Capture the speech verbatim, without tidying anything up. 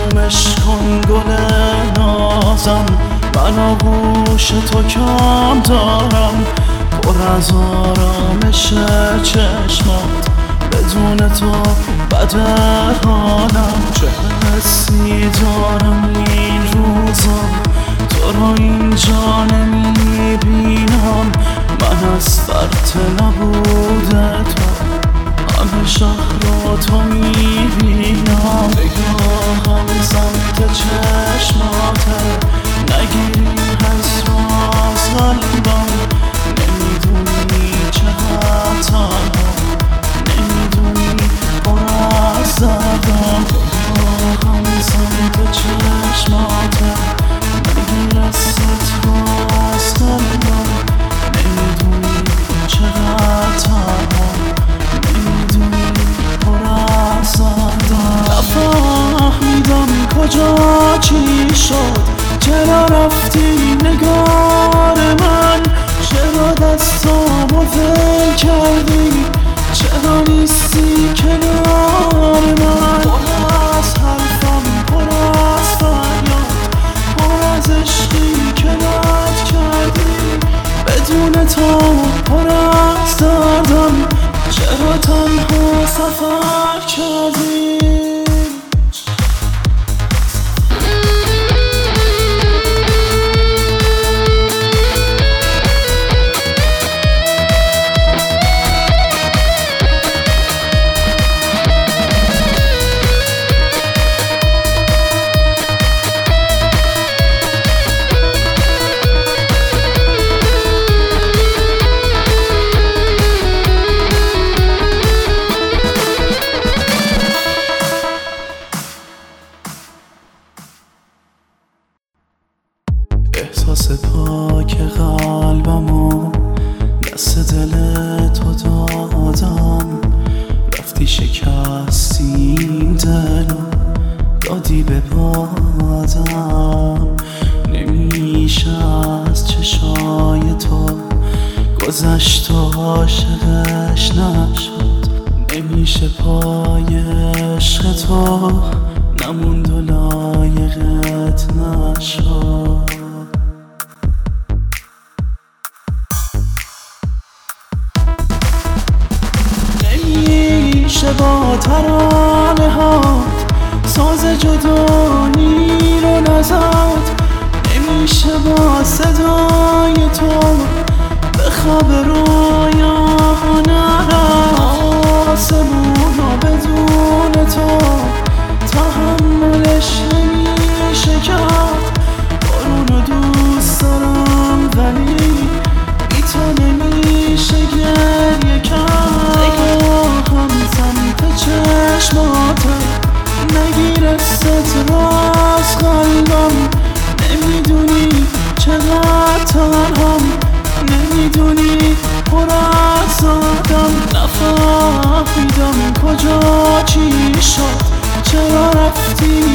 آرومش کن گل نازم، من آغوش تو کم دارم، پر از آرامش چشمات، بدون تو بده حالم. چه حسی دارم این روزا، تو رو اینجا نمیبینم، من از فرط نبود تو همه شهر رو تو میبینم. نگاهم سمت چشماته، نگیری حس رو از قلبم، نمیدونی چقدر تنها، نمیدونی پر از دردم. نگاهم سمت چشماته، نگیر دستت رو از قلبم، نمیدونی چقدر تنها، نمیدونی پر از دردم. نفهمیدم کجا چی شد، چرا رفتی نگار من، چرا دستامو ول کردی، چرا نیستی کنار من. پر از حرفم، پر از فریاد، پر از عشقی که رد کردی، بدون تو پر از دردم، چرا تنها سفر کردی. احساس پاک قلبمو دست دل تو دادم، رفتی شکستی این دلو دادی به بادم. نمیشه از چشای تو گذشت و عاشقش نشد، نمیشه پای عشق تو نموند و لایقت نشد. نمیشه با ترانه ها ساز جدایی رو نزد، نمیشه با صدای تو به خواب رویا نرفت. آسمونا بدون تو تحملش نمیشه کرد، بارونو دوست دارم ولی بی تو نمیشه گریه کرد. نگاهم سمت چشماته، نگیر دستت رو از قلبم، نمیدونی چقدر تنهام، نمیدونی پر از دردم. نفهمیدم کجا چی شد، چرا رفتی